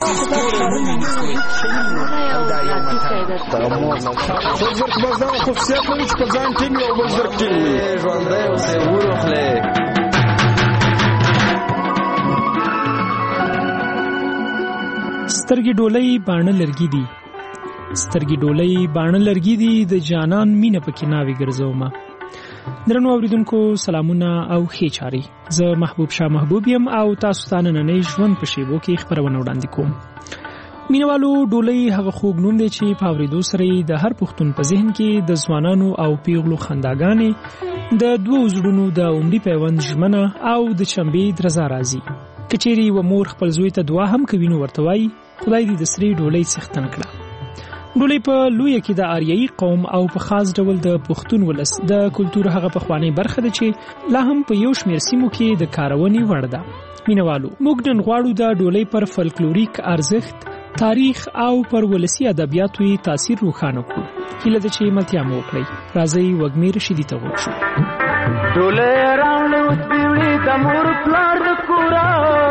سترګې ډولۍ باڼه لرګي دي، سترګې ډولۍ باڼه لرګي دي، د جانان مینه پکې ناوې ګرځومه. درنو اوریدونکو سلامونه او ښې چارې. زه محبوب شاه محبوب یم او تاسو ته نننۍ ژوند په شیبو کې خبرونه وړاندې کوم. مینوالو، ډولۍ هغه خوږ نوم دی چې په اورېدو سره د هر پښتون په ذهن کې د ځوانانو او پیغلو خنداګانې، د دوو زړونو د عمري پیوند ژمنه او د چمبې درزا راځي. که چیرې یوه مور خپل زوی ته دعا هم کوي نو ورته وایي خدای دې د سرې ډولۍ څښتن کړه. ډولۍ په لویه کې د آریایي قوم او په خاص ډول د پښتون ولس د کلتور هغه پخوانۍ برخه ده چې لا هم په یو شمېر سیمو کې د کارونې وړ ده. مینوالو، موږ نن غواړو د ډولۍ پر فلکلوریک ارزښت، تاریخ او پر ولسي ادبیاتو یې تاثیر روښانه کړو. هیله ده چې ملتیا مو وکړئ. راځئ وږمې رشیدي ته غوږ شو. ډولۍ راوړې اوس بیوړې د مور پلار د کوره،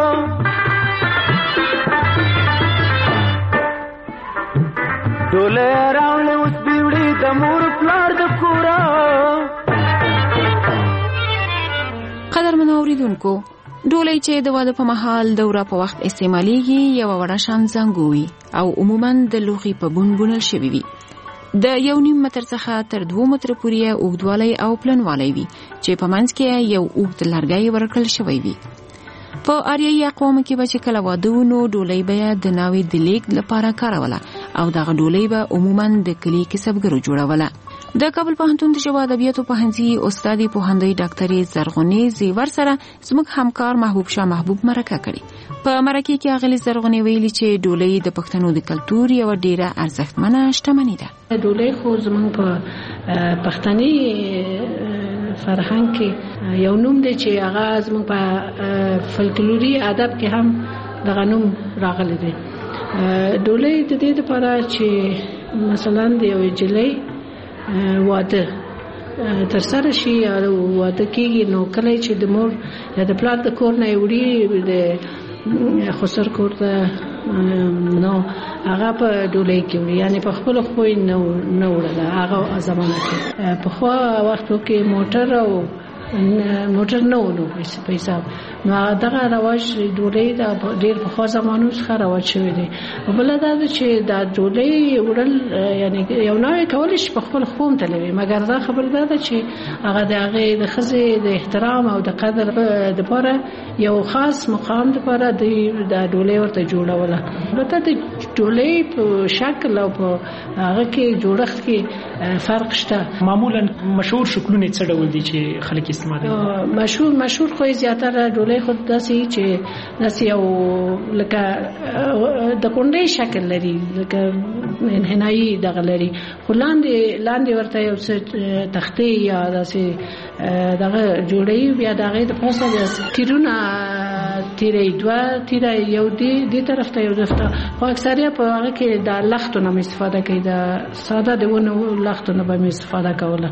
ډولۍ راوړې اوس بیوړې د مور پلار د کوره. قدرمنو اوریدونکو، ډولۍ چې د واده په مهال د وره په وخت استعمالیږي یوه وړه شان زنګو وي او عموماً د لوښي په بون بونل شوي وي. د 1.5 متر څخه تر 2 متر پورې اوږدوالی او پلنوالی وي چې په منځ کې یو اوږد لرګی ورکړل شوی وي. په آریایي اقوامو کې به چې کله واده و نو ډولۍ به یې د ناوې د لیږد لپاره کاروله او دغه ډولۍ به عموماً د کلي کسبګرو جوړوله. د کابل پوهنتون د ژبو ادبیاتو پوهنځي استادې پوهندوی ډاکټرې زرغونې زیور سره زموږ همکار محبوب شاه محبوب مرکه کړې. په مرکه کې اغلې زرغونې ویلي چې ډولۍ د پښتنو د کلتور یو ډیره ارزښتمنه شتمني ده. ډولۍ خو زموږ په پښتني فرهنګ کې یو نوم دی چې هغه زموږ په فلکلوري ادب کې هم دغه نوم راغلی دی. ډولۍ د دې لپاره چې مثلا د یو جلۍ واده تر سره شي او واده کېږي نو کله چې د مور یا د پلار د کور نه وړي د خسر کور ته نو هغه په ډولۍ کې وړي، یعنی په خپل خوی نه وړله. هغه زمانه کې په خو وختو کې موټر نه ونو پیسې نو دغه رواج ډولۍ د ډېر په خو زمانو څخه رواج شوی دی. بل دا چې دا ډولۍ وړل یعنی یو نوې کول شي په خپل خوم تلوي، مګر دا خبر ده چې هغه د هغه د ښځې د احترام او د قدر لپاره یو خاص مقام لپاره د ډولۍ ورته جوړوله. البته د ډولۍ په شکل او په هغه کې جوړښت کې فرق شته. معمولا مشهور شکلونه څه ډول دي چې خلک استعمالوي؟ مشهور خو زیاتره ډولۍ خود داسې چې داسې یو لکه د کونډۍ شکل لري، لکه انحنایي دغه لري، خو لاندې ورته یو څه تختې یا داسې دغه جوړوي. بیا د هغې د پاسه تیرونه تیرې دوه تیره یو دې طرف ته یو دفته، خو اکثریت په هغه کې د لختو نه استفاده کوي، د ساده د ونو لختو نه به استفاده کوله.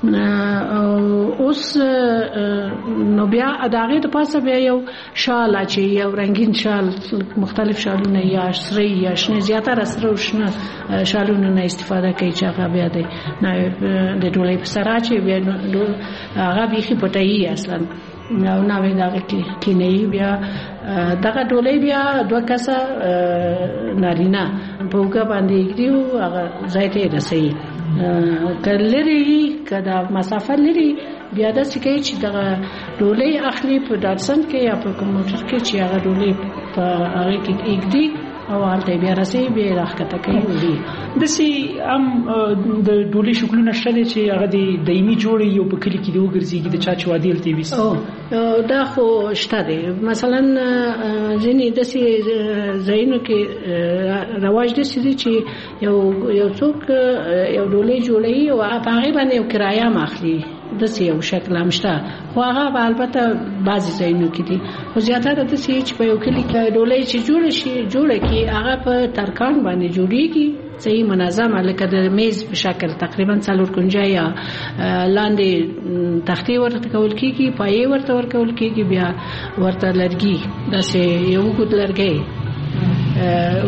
اوس نو بیا د هغې د پاسه بیا یو شال چې یو رنګین شال، مختلف شالونه یا سره یا شنه، زیاتره سره او شنه شالونه نه استفاده کوي چې هغه بیا د ډولۍ په سره چې بیا هغه بیخي پټایي اصلا او ناوې دغه کې نه بیا دغه ډولۍ بیا 2 کسه نارینه په اوږه باندې ایږدي او هغه ځای ته یې رسوي. که لرې که د مسافه لرې بیا داسې کوي چې دغه ډولۍ اخلي په ډاټسن کې یا په کمپیوټر کې چې هغه ډولۍ په هغې کې ایږدي او هلته بیا رسوي، بیا یې راښکته کوي وړي. داسې هم د ډولۍ شکلونه شته دی چې هغه د دایمي جوړې یو په کلي کې د وګرځېږي د چا چې واده هلته وي؟ دا خو شته دی. مثلا ځینې داسې ځایونو کې رواج داسې دی چې یو څوک یو ډولۍ جوړوي او په هغې باندې یو کرایه هم اخلي، داسې یو شکل هم شته، خو هغه به البته بعضې ځایونو کې دي. خو زیاتره داسې چې په یو کلي کې ډولۍ چې جوړه کړي هغه په ترکان باندې جوړېږي، صحیح منظمه، لکه د میز په شکل تقریبا 4 کنجه یا لاندې تختې ورته کول کېږي، پایې ورته ورکول کېږي، بیا ورته لرګي داسې یو اوږد لرګی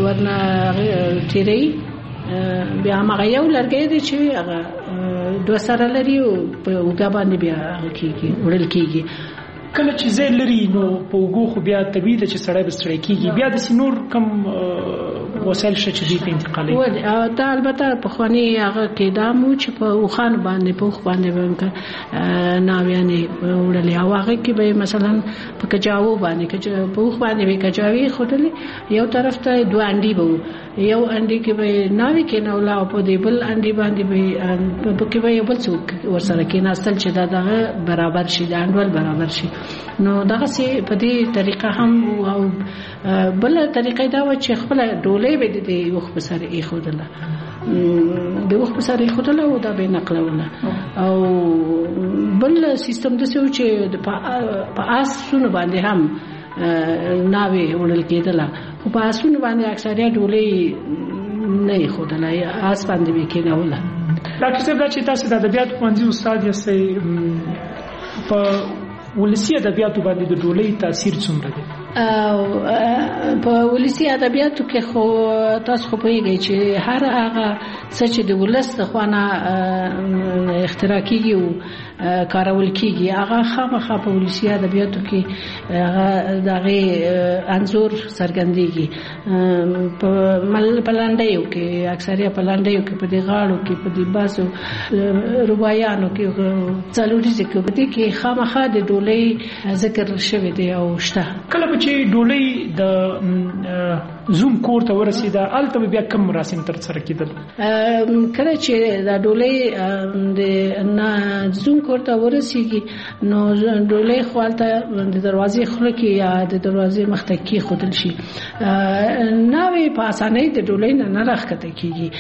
ورنه تیری بیا هغه یو لرګی دی چې هغه دوه سره لري او په اوږه باندې بیا هغه کېږي وړل کېږي. کله چې ځای لري نو په اوږو خو بیا طبیعي ده چې سړی به ستړی کېږي، بیا داسې نور کوم وسایل شته چې دوی ته انتقالوي؟ دا البته پخواني هغه کېدامو چې په اوښانو باندې په اوښ باندې به ناویانې وړلې او هغه کې به مثلا په کجاوو باندې په اوښ باندې به کجاوې ښودلې، یو طرف ته دوه انډي به یو انډي کې به ناوې کېنوله او په دې بل انډي باندې به پکې به یو بل څوک ورسره کېناستل چې دا دغه برابر شي، د انډول برابر شي. نو دغسې په دې طریقه هم او بل طریقه دا و چې خپل ډولۍ به د اوښ په سر ایښودله، د اوښ په سر ایښودله او دا به نقلوله. او بل سیستم داسې و چې په آسونو باندې هم ناوې وړل کېدله، خو په آسونو باندې اکثریت ډولۍ نه ایښودله، آس باندې به کېنوله. ډاکټر صاحب، دا چې تاسو د ادبیاتو پوهنځي استاد یاستئ، په ولسي ادبیاتو باندې د ډولۍ تاثیر څومره دی؟ په ولسي ادبیاتو کې خو تاسو خو پوهیږئ چې هر هغه څه چې د ولس د خوا نه اختراع کېږي او کارول کېږي هغه خامخا په ولسي ادبیاتو کې هغه د هغې انځور څرګندېږي. په لنډیو کې اکثریت په لنډیو کې په دې غاړو کې په دې بعضو رباعیانو کې څلوریزو کې په دې کې خامخا د ډولۍ ذکر شوی دی او شته. کله چې ډولۍ د زوم کور ته ورسېده هلته بیا کوم مراسم ترسره کېدل؟ کله چې دا ډولۍ د زوم کور ته ورسېږي نو ډولۍ خو هلته د دروازې خوله کې یا د دروازې مخ ته کېښودل شي. ناوې په اسانۍ د ډولۍ نه راښکته کېږي.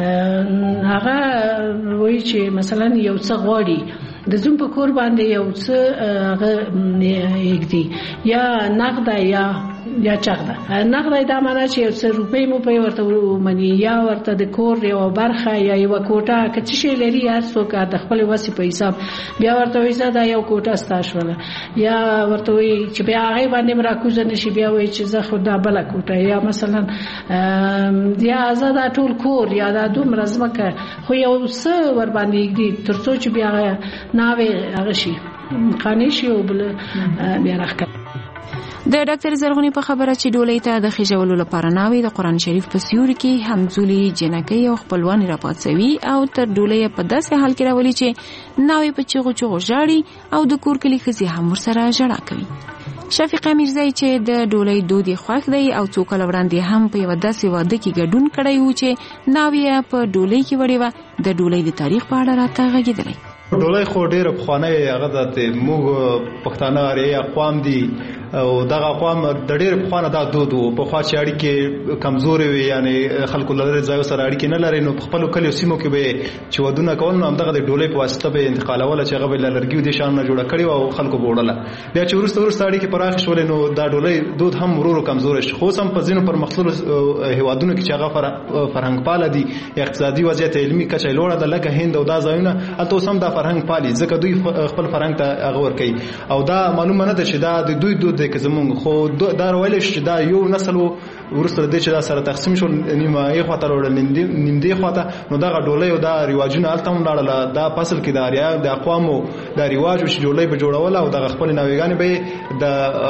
هغه وایي چې مثلا یو څه غواړي د زوم په کور باندې یو څه هغه ایږدي، یا نغده یا چغده. نغده دا معنی چې یو څه روپۍ موپۍ ورته ومني، یا ورته د کور یو برخه یا یو کوټه که څه شی لري هر څوک د خپل وسې په حساب بیا ورته وایي دا یو کوټه ستا شوله، یا ورته وایي چې بیا هغې باندې م راکوزه نه شي، بیا وایي چې زه خو دا بله کوټه، یا مثلا یا زه دا ټول کور یا دا دومره ځمکه، خو یو څه ورباندې ایږدي تر څو چې بیا ناوې هغه شي قانع شي او بل بیا راښکته. د ډاکټر زرغونې په خبره چې ډولۍ ته د خېژولو لپاره ناوې د قرآن شریف په سیوري کې همزولي جنکۍ او خپلوان راپاڅوي او تر ډولۍ په داسې حال کې راولي چې ناوې په چغو چغو ژاړي او د کور کلي ښځې هم ورسره ژړا کوي. شفیقه میرزایی چې د ډولۍ دود یې خوښ دی او څو کاله وړاندې هم په یوه داسې واده کې ګډون کړی و چې ناوې په ډولۍ کې وړې وه، د ډولۍ د تاریخ په اړه راته غږېدلی. ډولۍ خو ډېره پخوانی هغه د موږ پښتانه اریایي اقوام دي او دغه اقوام د ډېر پخوانه دا دود و. پخوا چې اړیکې کمزورې وي، یعنې خلکو له لرې ځایو سره اړیکې نه لري، نو په خپلو کلیو سیمو کې به چې ودونه کول نو همدغه د ډولۍ په واسطه به انتقالوله چې هغه به له لرګیو دې شیانو نه جوړه کړې وه او خلکو به وړله. بیا چې وروسته اړیکې پراخې شولې نو دا ډولۍ دود هم ورو ورو کمزوری شو. خو اوس هم په ځینو پرمختللو هېوادونو کې چې هغه فرهنګ پاله دي، اقتصادي وضعیت علمي کچه یې لوړه ده، لکه هند او دا ځایونه، هلته اوس هم دا فرهنګ پالي ځکه دوی خپل فرهنګ ته هغه ورکوي. او دا معلومه نه ده چې دا د دوی دود دی که زمونږ، خو دا ویلی شو چې دا یو نسل و وروسته د دې چې دا سره تقسیم شول، نیمه یې خواته راوړل نیم دې خواته، نو دغه ډولۍ او دا رواجونه هلته هم لاړله. دا فصل کې د اریایو د اقوامو دا رواج و چې ډولۍ به جوړوله او دغه خپلې ناوېګانې به یې د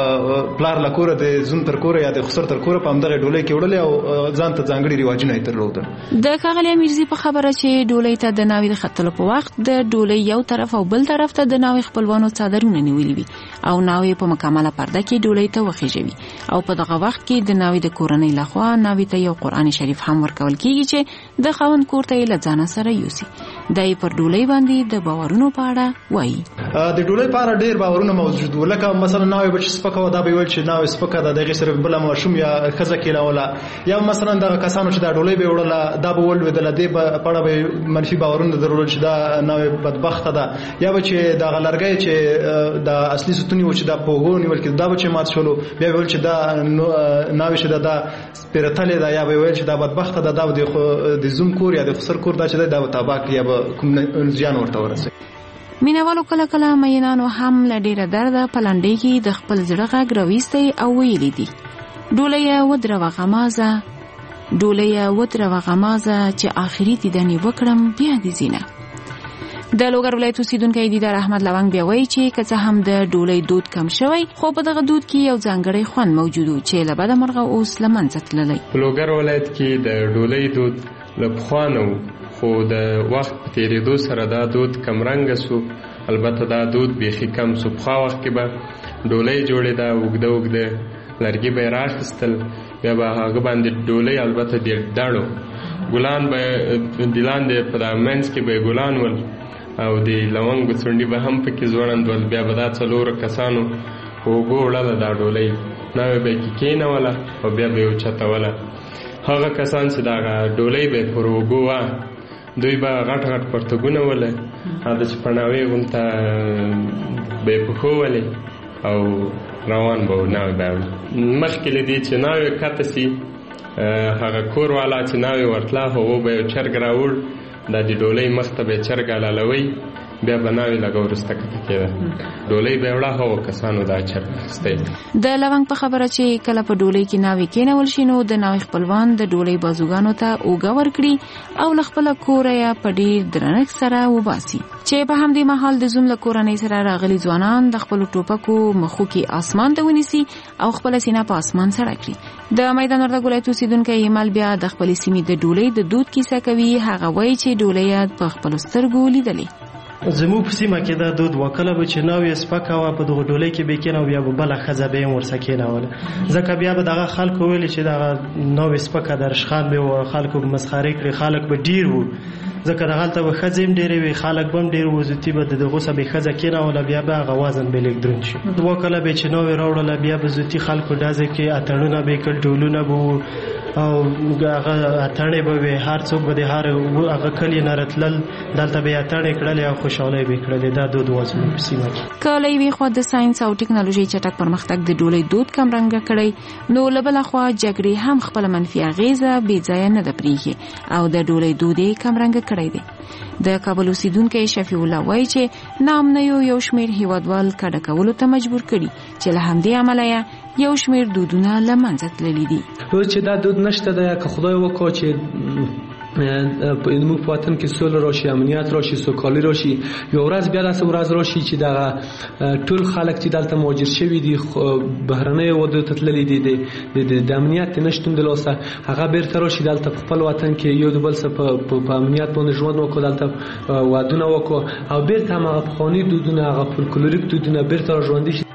پلار له کوره د زوم تر کوره یا د خسر تر کوره په همدغې ډولۍ کې وړلې او ځان ته ځانګړي رواجونه یې درلودل. د ښاغلي امیرزي په خبره چې ډولۍ ته د ناوې د ختلو په وخت د ډولۍ یو طرف او بل طرف ته د ناوې خپلوانو څادرونه نیولي وي او ناوې په مکمله پرده کې ډولۍ ته وخېژوي او په دغه وخت کې د ناوې د کورنۍ لخوا ناوې ته یو قرآن شریف هم ورکول کېږي چې د خاوند کور ته یې له ځانه سره یوسي. دا یې پر ډولۍ باندې د باورونو په اړه وایي. د ډولۍ په اړه ډېر باورونه موجود وو، لکه مثلا ناوې به چې سپکه وه دا به یې ویل چې ناوې سپکه ده، د هغې سره بله ماشوم یا ښځه کېنوله، یا مثلا دغه کسانو چې دا ډولۍ به یې وړله دا به ولوېدله، دې په اړه به منفي باورونه درلودل چې دا ناوې بدبخته ده، یا به چې دغه لرګی چې د اصلي ستوني و چې دا په اوږو نیول کېده دا به چې مات شولو، بیا به ویل چې دا ناوې چې دا سپېرتلې ده، یا به ویل چې دا بدبخته ده، دا به د زوم کور یا د خسر کور دا چې دی دا به تباه کړي یا به کوم زیان ورته ورسوي. مینوالو کله کله مینانو هم له ډېره درده په لنډۍ کې د خپل زړه غږ راویستی او ویلی دي: ډولۍ ودروه غمازه، ډولۍ ودروه غمازه چې آخري دیدنې وکړم بیا دې زینه. د لوګر ولایت اوسیدونکی دیدار احمد لونګ بیا وایي چې که څه هم د ډولۍ دود کم شوی خو په دغه دود کې یو ځانګړی خوند موجود و چې له بده مرغه اوس له منځه تللی. په لوګر ولایت کې د ډولۍ دود له پخوا نه و خو د وخت په تېرېدو سره دا دود کمرنګه سو. البته دا دود بیخي کم سو. پخوا وخت کې به ډولۍ جوړېده، اوږده اوږده لرګي به یې راخیستل، بیا به هغه باندې ډولۍ البته د دړو ګلان به د لاندې په دا منځ کې به یې ګلان ول او د لونګو څنډې به هم پکې ځوړند ول. بیا به دا څلورو کسانو په اوږو وړله دا ډولۍ، ناوې به یې کېنوله او بیا به یې اوچتوله. هغه کسان چې دغه ډولۍ به یې پر اوږو وه دوی به غټ غټ پرتګونه وله، هغه چې پڼاوې غونته به یې پښو ولې او روان به و ناوې به وړي. مخکې له دې چې ناوې کته سي هغه کور والا چې ناوې ورتله هغو به یو چرګ راوړ، دا د ډولۍ مخ ته به یې چرګ حلالوئ، بیا به ناوې لږه وروسته کته کېده. ډولۍ به یې وړه، هغو کسانو دا چرګ اخیستی. د لونګ په خبره چې کله په ډولۍ کې ناوې کېنول شي نو د ناوې خپلوان د ډولۍ بازوګانو ته اوږه ورکړي او له خپله کوره یې په ډېر درنښت سره وباسي چې په همدې مهال د زوم له کورنۍ سره راغلي ځوانان د خپلو ټوپکو مخو کې اسمان ته ونیسي او خپله سینه په اسمان سړه کړي. د میدان وردګ ولایت اوسیدونکی ایمل بیا د خپلې سیمې د ډولۍ د دود کیسه کوي. هغه وایي چې ډولۍ په خپلو سترګو لیدلې. زموږ په سیمه کې دا دود وکړه به چې ناوې سپکه وه په دغه ډولۍ کې به یې کېنوه، بیا به بله ښځه به یې هم ورسه کېنوله. ځکه بیا به دغه خلکو ویلې چې دغه ناوې سپکه ده، رشخان به وه، خلکو به مسخرې کړې، خلک به ډېر وو ځکه دغلته به ښځې هم ډېرې وې، خلک به هم ډېر وو. زوتي به د دغو څه به یې ښځه کېنوله، بیا به هغه وزن به یې لږ دروند شي. دوه کله به یې چې ناوې راوړله بیا به زوتي خلکو ډزې کې اتڼونه به یې کړل، ډولونه به وو او هغه اتڼې به وې، هر څوک به د هر هغه کلي نه راتلل، دلته به یې اتڼې کړلې او خوشحالۍ به یې کړلې. دا دود و زموږ په سیمه کې. که له یوې خوا د ساینس او ټکنالوژۍ چټک پرمختګ د ډولۍ دود کمرنګه کړی نو له بله خوا جګړې هم خپله منفي اغېزه بې ځایه نه ده پرېښې او د ډولۍ دود یې کمرنګه کړی دی. د کابل اوسیدونکی شفیع الله وایي چې ناامنیو یو شمېر هیوادوال کډه کولو ته مجبور کړي چې له همدې امله یې یو شمېر دودونه له منځه تللي دي. اوس چې دا دود نشته ده، که خدای وکړي چې زموږ په وطن کې سوله راشي، امنیت راشي، سوکالي راشي، یو ورځ بیا داسې ورځ راشي چې دغه ټول خلک چې دلته مهاجر شوي دي، بهرنیو هېوادونو ته تللي دي، د امنیت نشتون د لاسه هغه بیرته راشي دلته په خپل وطن کې یو د بل څه په امنیت باندې ژوند وکړو، دلته ودونه وکړو او بیرته هم هغه پخواني دودونه، هغه فولکلوریک دودونه بیرته راژوندي شي.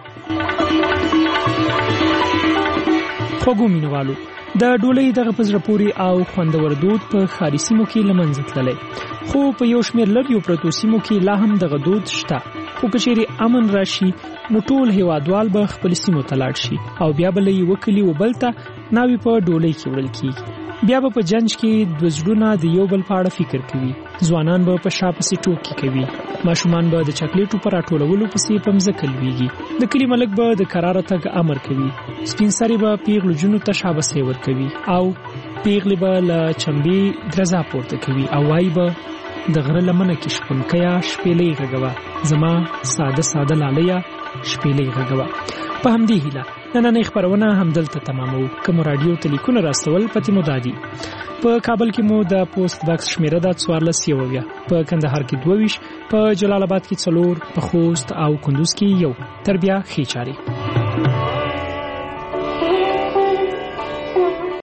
خوږو مینوالو، د ډولۍ دغه په زړه پورې او خوندور دود په ښاري سیمو کې له منځه تللی، خو په یو شمېر لرې پرتو سیمو کې لا هم دغه دود شته. خو که چیرې امن راشي نو ټول هیوادوال به خپل سیمو ته لاړ شي او بیا به له یوه کلي و بل ته ناوې په ډولۍ کې وړل کېږي. بیا به په جنج کې دوه زړونه د یو بل په اړه فکر کوي، ځوانان به په شا پسې ټوکې کوي، ماشومان به د چاکلیټو په راټولولو پسې په مځکه لویږي، د کلي ملک به د کراره تګ امر کوي، سپین سرې به پیغلو جنو ته شابسې ورکوي او پیغلې به له چمبې درزا پورته کوي او وایي به د غره لمنه کې شپونکیه شپېلۍ غږوه، زما ساده ساده لاليه شپېلۍ غږوه. په همدې هیله نننۍ خپرونه همدلته تمامو. که مو راډیو ته لیکونه راستول پتې مو دادي. په کابل کې مو د پوسټ باکس شمیره د 1490، په کندهار کې 22، په جلال آباد کې 4، په خوست او کندوز کې 1. تر بیا ښې چارې.